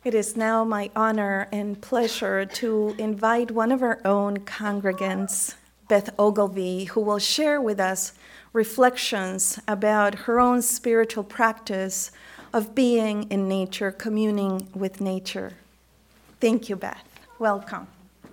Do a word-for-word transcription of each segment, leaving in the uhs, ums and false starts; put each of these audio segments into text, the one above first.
It is now my honor and pleasure to invite one of our own congregants, Beth Ogilvie, who will share with us reflections about her own spiritual practice of being in nature, communing with nature. Thank you, Beth. Welcome.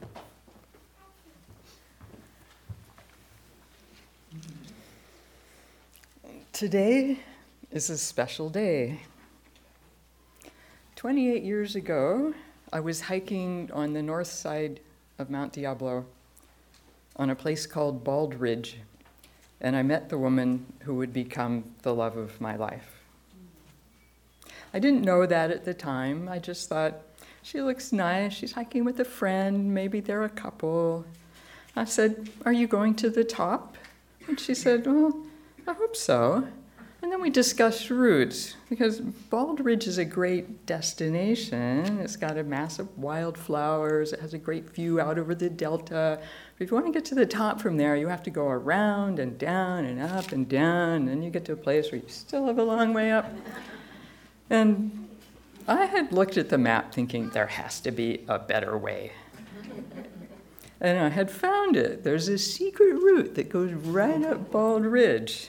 Today is a special day. twenty-eight years ago, I was hiking on the north side of Mount Diablo on a place called Bald Ridge, and I met the woman who would become the love of my life. I didn't know that at the time. I just thought, she looks nice, she's hiking with a friend, maybe they're a couple. I said, "Are you going to the top?" And she said, "Well, I hope so." And then we discussed routes, because Bald Ridge is a great destination. It's got a massive wildflowers. It has a great view out over the delta. But if you want to get to the top from there, you have to go around and down and up and down, and then you get to a place where you still have a long way up. And I had looked at the map thinking there has to be a better way. And I had found it. There's a secret route that goes right up Bald Ridge.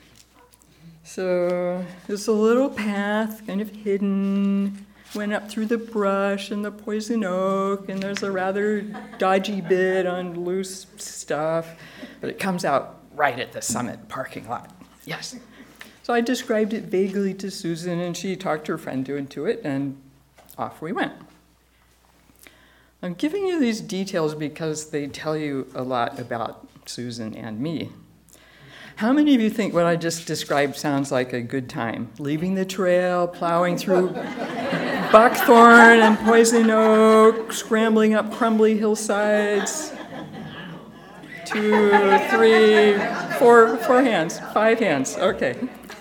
So there's a little path, kind of hidden, went up through the brush and the poison oak, and there's a rather dodgy bit on loose stuff, but it comes out right at the summit parking lot. Yes. So I described it vaguely to Susan, and she talked her friend into it, and off we went. I'm giving you these details because they tell you a lot about Susan and me. How many of you think what I just described sounds like a good time? Leaving the trail, plowing through buckthorn and poison oak, scrambling up crumbly hillsides. Two, three, four, four hands, five hands, okay.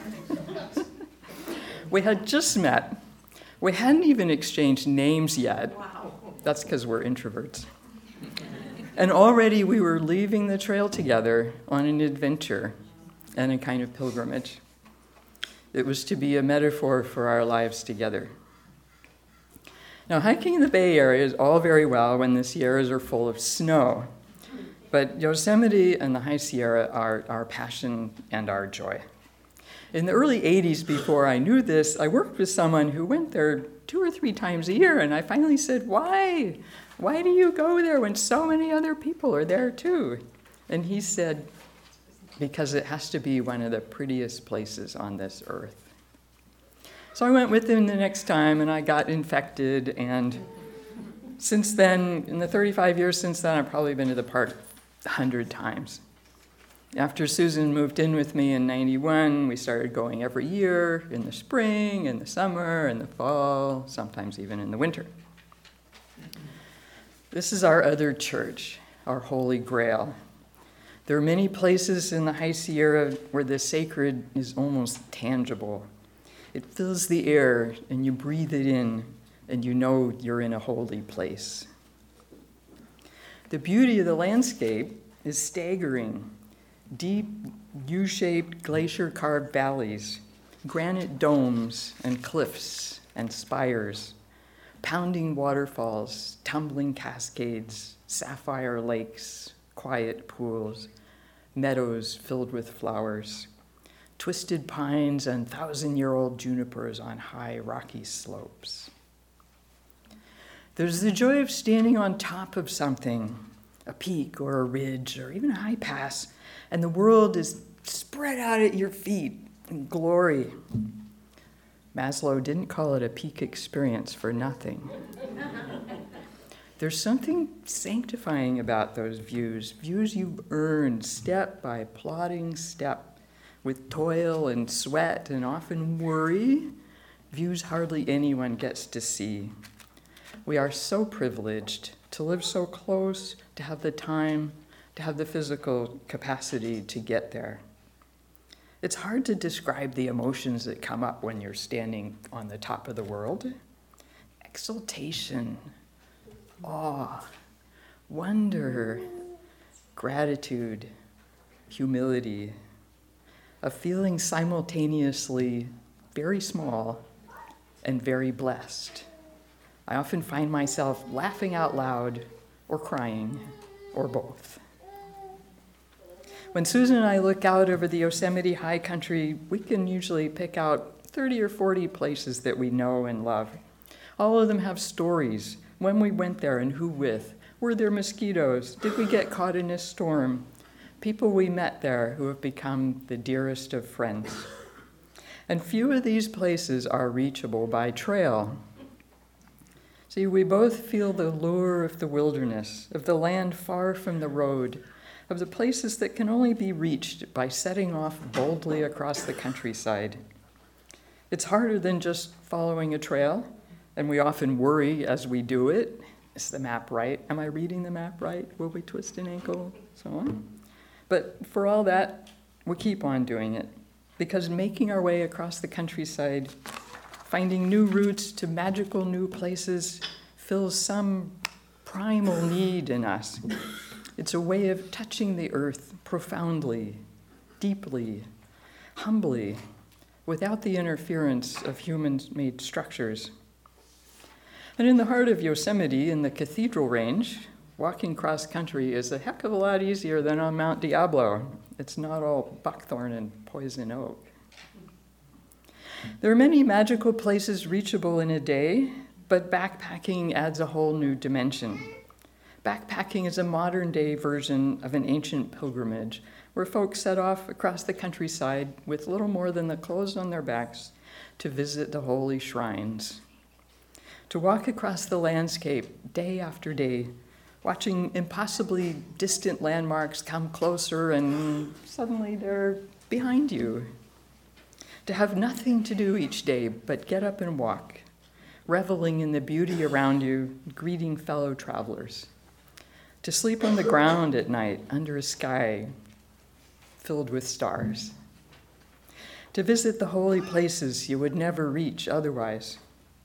We had just met. We hadn't even exchanged names yet. That's because we're introverts. And already we were leaving the trail together on an adventure and a kind of pilgrimage. It was to be a metaphor for our lives together. Now, hiking in the Bay Area is all very well when the Sierras are full of snow, but Yosemite and the High Sierra are our passion and our joy. In the early eighties, before I knew this, I worked with someone who went there two or three times a year, and I finally said, why? Why do you go there when so many other people are there too? And he said, because it has to be one of the prettiest places on this earth. So I went with him the next time, and I got infected, and since then, in the thirty-five years since then, I've probably been to the park a hundred times. After Susan moved in with me in ninety-one, we started going every year in the spring, in the summer, in the fall, sometimes even in the winter. This is our other church, our Holy Grail. There are many places in the High Sierra where the sacred is almost tangible. It fills the air, and you breathe it in, and you know you're in a holy place. The beauty of the landscape is staggering. Deep, U-shaped, glacier-carved valleys, granite domes and cliffs and spires, pounding waterfalls, tumbling cascades, sapphire lakes, quiet pools, meadows filled with flowers, twisted pines and thousand-year-old junipers on high rocky slopes. There's the joy of standing on top of something, a peak or a ridge or even a high pass, and the world is spread out at your feet in glory. Maslow didn't call it a peak experience for nothing. There's something sanctifying about those views, views you've earned step by plodding step, with toil and sweat and often worry, views hardly anyone gets to see. We are so privileged to live so close, to have the time, to have the physical capacity to get there. It's hard to describe the emotions that come up when you're standing on the top of the world. Exultation, awe, wonder, gratitude, humility, a feeling simultaneously very small and very blessed, I often find myself laughing out loud or crying or both. When Susan and I look out over the Yosemite High Country, we can usually pick out thirty or forty places that we know and love. All of them have stories. When we went there and who with. Were there mosquitoes? Did we get caught in a storm? People we met there who have become the dearest of friends. And few of these places are reachable by trail. See, we both feel the lure of the wilderness, of the land far from the road, of the places that can only be reached by setting off boldly across the countryside. It's harder than just following a trail, and we often worry as we do it. Is the map right? Am I reading the map right? Will we twist an ankle? So on. But for all that, we keep on doing it, because making our way across the countryside, finding new routes to magical new places, fills some primal need in us. It's a way of touching the earth profoundly, deeply, humbly, without the interference of human-made structures. And in the heart of Yosemite, in the Cathedral Range, walking cross-country is a heck of a lot easier than on Mount Diablo. It's not all buckthorn and poison oak. There are many magical places reachable in a day, but backpacking adds a whole new dimension. Backpacking is a modern-day version of an ancient pilgrimage where folks set off across the countryside with little more than the clothes on their backs to visit the holy shrines. To walk across the landscape day after day, watching impossibly distant landmarks come closer and suddenly they're behind you. To have nothing to do each day but get up and walk, reveling in the beauty around you, greeting fellow travelers. To sleep on the ground at night under a sky filled with stars. To visit the holy places you would never reach otherwise.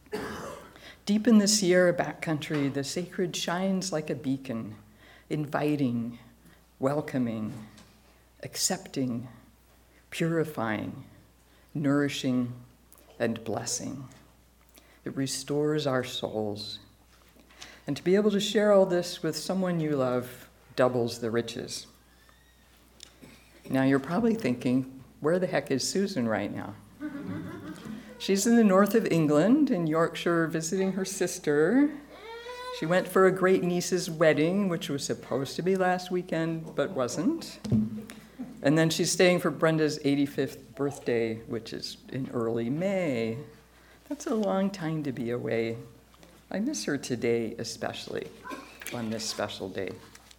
Deep in the Sierra backcountry, the sacred shines like a beacon, inviting, welcoming, accepting, purifying, nourishing, and blessing. It restores our souls. And to be able to share all this with someone you love doubles the riches. Now you're probably thinking, where the heck is Susan right now? She's in the north of England, in Yorkshire, visiting her sister. She went for a great niece's wedding, which was supposed to be last weekend, but wasn't. And then she's staying for Brenda's eighty-fifth birthday, which is in early May. That's a long time to be away. I miss her today, especially on this special day.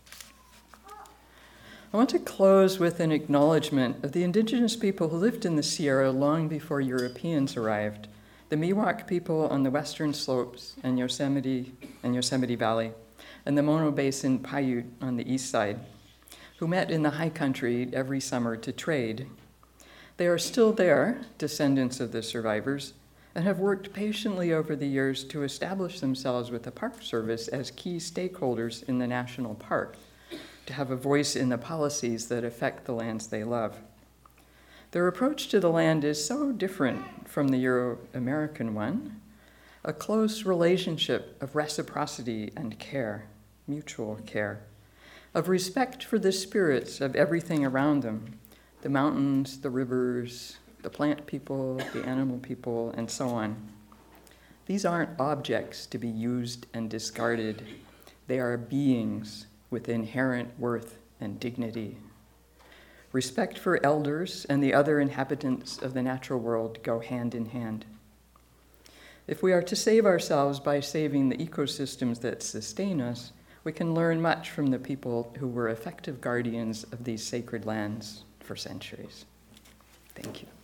I want to close with an acknowledgement of the indigenous people who lived in the Sierra long before Europeans arrived, the Miwok people on the western slopes and Yosemite and Yosemite Valley, and the Mono Basin Paiute on the east side, who met in the high country every summer to trade. They are still there, descendants of the survivors, and have worked patiently over the years to establish themselves with the Park Service as key stakeholders in the national park, to have a voice in the policies that affect the lands they love. Their approach to the land is so different from the Euro-American one, a close relationship of reciprocity and care, mutual care, of respect for the spirits of everything around them, the mountains, the rivers, the plant people, the animal people, and so on. These aren't objects to be used and discarded. They are beings with inherent worth and dignity. Respect for elders and the other inhabitants of the natural world go hand in hand. If we are to save ourselves by saving the ecosystems that sustain us, we can learn much from the people who were effective guardians of these sacred lands for centuries. Thank you.